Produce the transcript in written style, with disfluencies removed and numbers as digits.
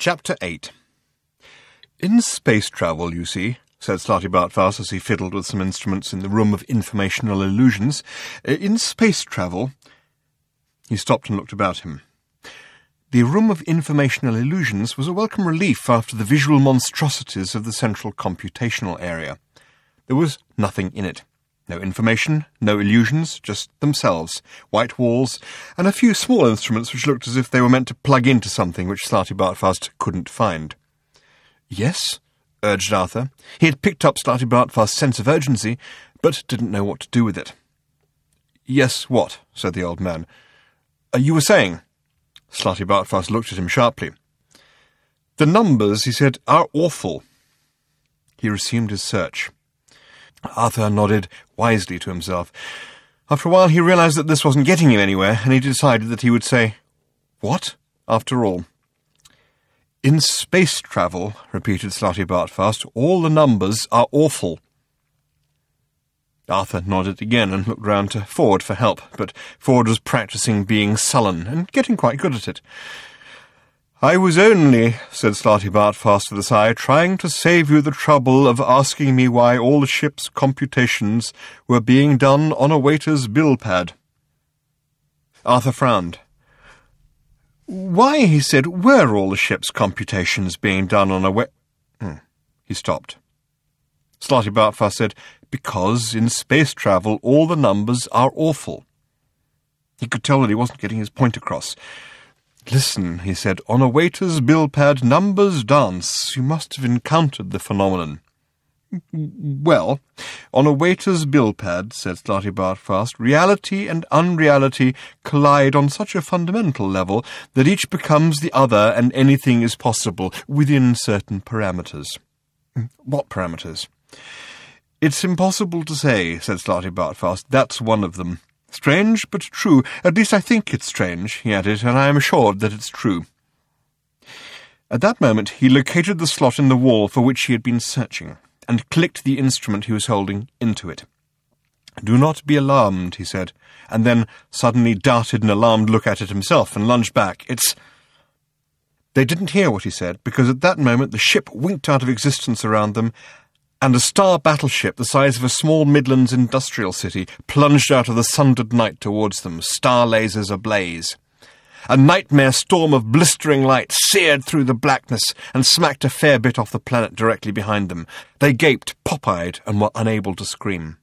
Chapter 8. In space travel, you see, said Slarty Bartfast as he fiddled with some instruments in the room of informational illusions. In space travel... He stopped and looked about him. The room of informational illusions was a welcome relief after the visual monstrosities of the central computational area. There was nothing in it. No information, no illusions, just themselves, white walls, and a few small instruments which looked as if they were meant to plug into something which Slarty Bartfast couldn't find. "Yes?" urged Arthur. He had picked up Slarty Bartfast's sense of urgency, but didn't know what to do with it. "Yes, what?" said the old man. "You were saying?" Slarty Bartfast looked at him sharply. "The numbers," he said, "are awful." He resumed his search. Arthur nodded wisely to himself. After a while he realized that this wasn't getting him anywhere, and he decided that he would say, "What?" after all. "In space travel," repeated Slarty Bartfast, "all the numbers are awful." Arthur nodded again and looked round to Ford for help, but Ford was practising being sullen and getting quite good at it. "I was only," said Slarty Bartfast with a sigh, "trying to save you the trouble of asking me why all the ship's computations were being done on a waiter's bill pad." Arthur frowned. "Why," he said, "were all the ship's computations being done on a He stopped. Slarty Bartfast said, "Because in space travel all the numbers are awful." He could tell that he wasn't getting his point across. "Listen," he said, "on a waiter's bill pad numbers dance. You must have encountered the phenomenon." "Well, on a waiter's bill pad," said Slarty Bartfast, "reality and unreality collide on such a fundamental level that each becomes the other and anything is possible within certain parameters." "What parameters?" "It's impossible to say," said Slarty Bartfast. "That's one of them. Strange, but true. At least I think it's strange," he added, "and I am assured that it's true." At that moment he located the slot in the wall for which he had been searching, and clicked the instrument he was holding into it. "Do not be alarmed," he said, and then suddenly darted an alarmed look at it himself and lunged back. "It's—" They didn't hear what he said, because at that moment the ship winked out of existence around them, and a star battleship the size of a small Midlands industrial city plunged out of the sundered night towards them, star lasers ablaze. A nightmare storm of blistering light seared through the blackness and smacked a fair bit off the planet directly behind them. They gaped, pop-eyed, and were unable to scream.